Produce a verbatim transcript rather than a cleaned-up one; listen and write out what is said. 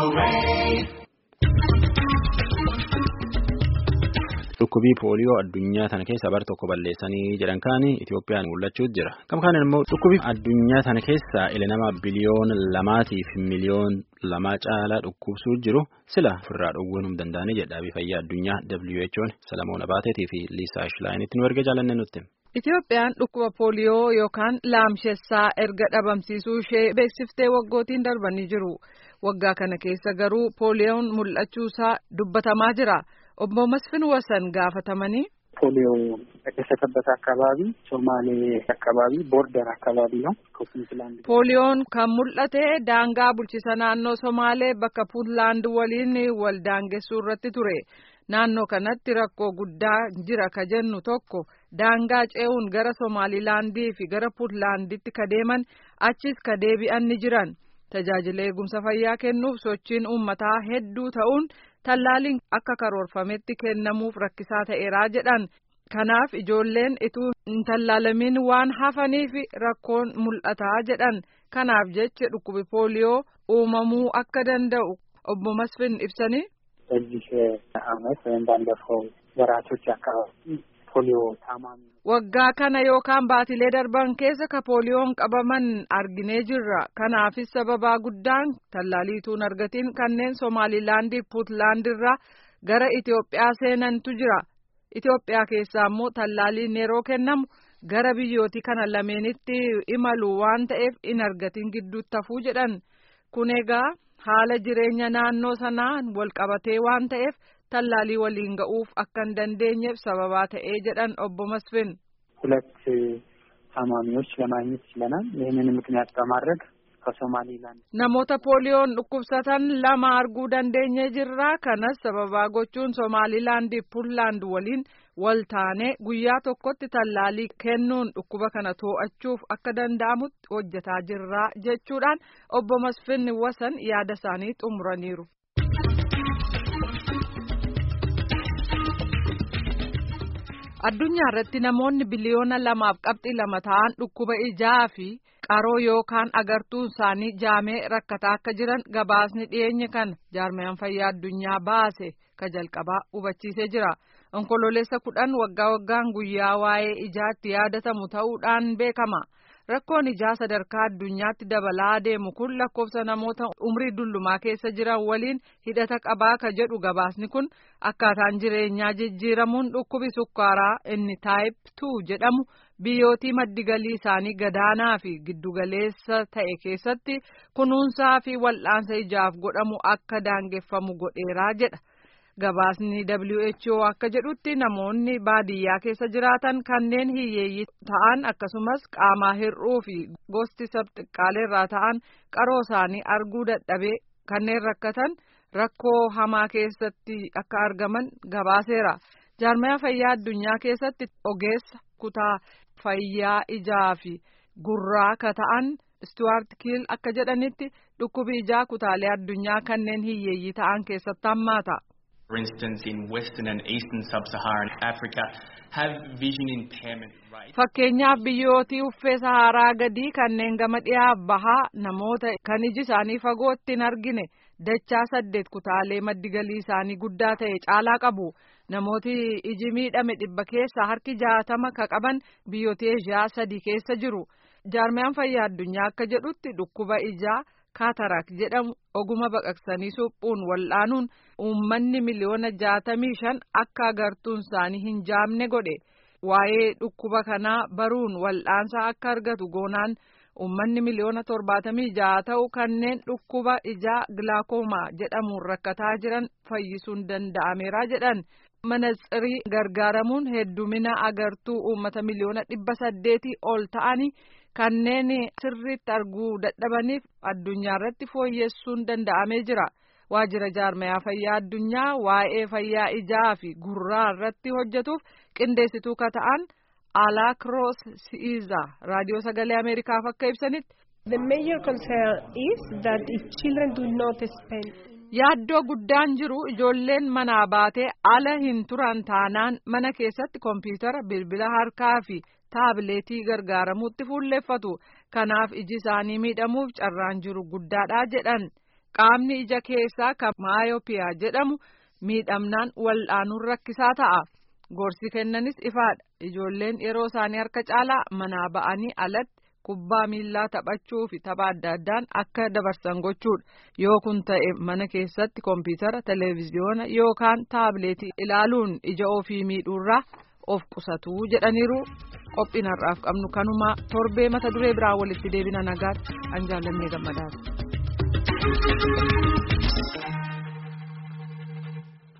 Dhukkubii pooliyoo addunyaa tana keessa bar tokko balleessanii jedhan kaanii Itoophiyaan mul'achuu jira. Kam kaan immoo dhukkubii addunyaa tana keessa ila nama biliyoon lamaatiif miliyoon lama caalaa dhukkubsuu jiru sila firraa dhowwuun danda'anii jedha fayyaa addunyaa W H O'n Salamoon Abaateetii fi Liisaa Shilaayinitti nu erga jaalanne nutti. Itoophiyaan dhukkuba pooliyoo yookaan laamshessaa erga dhabamsiisuu ishee beeksiftee waggootiin darbanii jiru. Waggaa kana keessa garuu pooliyoon mul'achuusaa dubbatamaa jira. Obbo Masfin Wasan gaafatamanii ፖሊዮ የተከሰተበት አካባቢ ሶማሌ አካባቢ ቦርደር አካባቢ ነው ከፑንትላንድ ፖሊዮን ከሙልጠቴ ዳንጋ ቡልቺሳ ናኖ ሶማሌ በከ ፑንትላንድ ወሊን ወልዳንገሱ ረቲ ቱሬ ናኖ ከነቲ ረኮ ጉዳ ጅራ ከጀኑ ቶኮ ዳንጋ ጨውን ገረ ሶማሊላንዲ ፊ ገረ ፑንትላንዲቲ ከዴመን አቺስ ከዴቢአን ጅራን tajaajila eegumsa fayyaa kennuuf sochiin uummataa hedduu ta'uun tallaaliin akka karoorfametti kennamuuf rakkisaa ta'eeraa jedhan. Kanaaf ijoolleen ituu hin tallaalamin waan hafaniif rakkoon mul'ataa jedhan. Kanaaf jecha dhukkubi pooliyoo uumamuu akka danda'u obbo Masfin ibsanii. እዚህ አመት ወይም ባለፈው ወራቶች አካባቢ ፖሊዮ ታማሚ waggaa kana yookaan baatilee darban keessa ka pooliyoon qabaman arginee jirra. Kanaafis sababaa guddaan tallaaliituun argatiin kanneen Somaalilaandii Puutlaandirraa gara Itoophiyaa seenantu jira. Itoophiyaa keessaa immoo tallaaliin yeroo kennamu gara biyyooti kana lameenitti imalu waan ta'eef in argatiin gidduutti hafuu jedhan. Kun egaa haala jireenya naannoo sanaan wal qabatee waan ta'eef tallaalii waliin ga'uuf akka hin dandeenyeef sababaa ta'ee jedhan obbo Masfin. ሁለት ታማሚዎች ለማግኘት ችለናል። ይህንን ምክንያት በማድረግ ከሶማሊላንድ namoota pooliyoon dhukkubsatan lama arguu dandeenye jirra. kanas sababaa gochuun Somaalilaandii Puntlaand waliin wal taanee guyyaa tokkotti tallaalii kennuun dhukkuba kana to'achuuf akka danda'amutti hojjetaa jirra jechuudhaan obbo Masfin Wasan yaada isaanii xumuraniiru. Addunyaa irratti namoonni biliyoona lamaaf qabxii lama ta'an dhukkuba ijaa fi qaroo yookaan agartuun isaanii jaamee rakkataa akka jiran gabaasni dhiyeenya kana jaarmayaan fayyaa addunyaa baase ka jalqabaa hubachiisee jira. Onkololeessa kudhan waggaa waggaan guyyaa waa'ee ijaatti yaadatamu ta'uudhaan beekama. Rakkoon ijaa sadarkaa addunyaatti dabalaa adeemu kun lakkoofsa namoota umrii dullumaa keessa jiran waliin hidhata qabaa ka jedhu gabaasni kun akkaataan jireenyaa jijjiiramuun dhukkubi sukkaaraa inni taayip tuu jedhamu biyyootii maddigalii isaanii gadaanaa fi giddugaleessa ta'e keessatti kunuunsaa fi wal'aansa ijaaf godhamu akka daangeffamu godheeraa jedha. Gabaasni W H O akka jedhutti namoonni baadiyyaa keessa jiraatan kanneen hiyyeeyyii ta'an akkasumas qaamaa hir'uu fi gosti sabxiqqaaleerraa ta'an qaroo isaanii arguu dadhabee kanneen rakkatan rakkoo hamaa keessatti akka argaman gabaaseera. Jaarmaya fayyaa addunyaa keessatti ogeessa kutaa fayyaa ijaa fi gurraa ka ta'an Stuart Kiil akka jedhanitti dhukkubi ijaa kutaalee addunyaa kanneen hiyyeeyyii ta'an keessatti hammaata. For instance, in Western and Eastern Sub-Saharan Africa have vision impairment rates. Fakkeenyaaf biyyootii uffee Saharaa gadii kanneen gama dhiyaaf bahaa namoota kan iji isaanii fagootti hin argine dachaa saddeet kutaalee maddigalii isaanii guddaa ta'e caalaa qabu. Namooti iji miidhame dhibba keessa harki jaatama ka qaban biyyootii Eeshiyaa sadii keessa jiru. Jaarmayaan fayyaa addunyaa akka jedhutti dhukkuba ijaa kaataraak jedhamu oguma baqaqsanii suphuun wal'aanuun uummanni miliyoona jaatamii shan akka agartuun isaanii hin jaamne godhe. Waa'ee dhukkuba kanaa baruun wal'aansa akka argatu goonaan uummanni miliyoona torbaatamii jaha ta'u kanneen dhukkuba ijaa gilaakoomaa jedhamuun rakkataa jiran fayyisuun danda'ameera jedhan. Manatsirii gargaaramuun heddumina agartuu uummata miliyoona dhibba saddeetii ol ta'anii kanneen sirriitti arguu dadhabaniif addunyaa irratti fooyyessuun danda'amee jira. Waajjira jaarmayaa fayyaa addunyaa waa'ee fayyaa ijaa fi gurraa irratti hojjetuuf qindeessituu ka ta'an Alaakroos Siiza raadiyoo sagalee Ameerikaaf akka ibsanitti. The major concern is that if children do not spend Yaaddoo guddaan jiru ijoolleen manaa baatee ala hin turan taanaan mana keessatti kompiitara bilbila harkaa fi taabileetii gargaaramuutti fuulleeffatu. Kanaaf iji isaanii miidhamuuf carraan jiru guddaadha jedhan. qaamni ija keessaa kan maayopiyaa jedhamu miidhamnaan wal'aanuun rakkisaa ta'a. Gorsi kennanis ifaadha. Ijoolleen yeroo isaanii harka caalaa manaa ba'anii alatti kubbaa miillaa taphachuu fi tapha adda addaan akka dabarsan gochuudha. Yoo kun ta'e mana keessatti kompiitara, televiziyoona yookaan taabileetii ilaaluun ija ofii miidhuurraa of qusatu jedhaniiru. Qophiin har'aaf qabnu kanuma torbee mata duree biraa walitti deebina nagaatti an jaallannee gammadaati.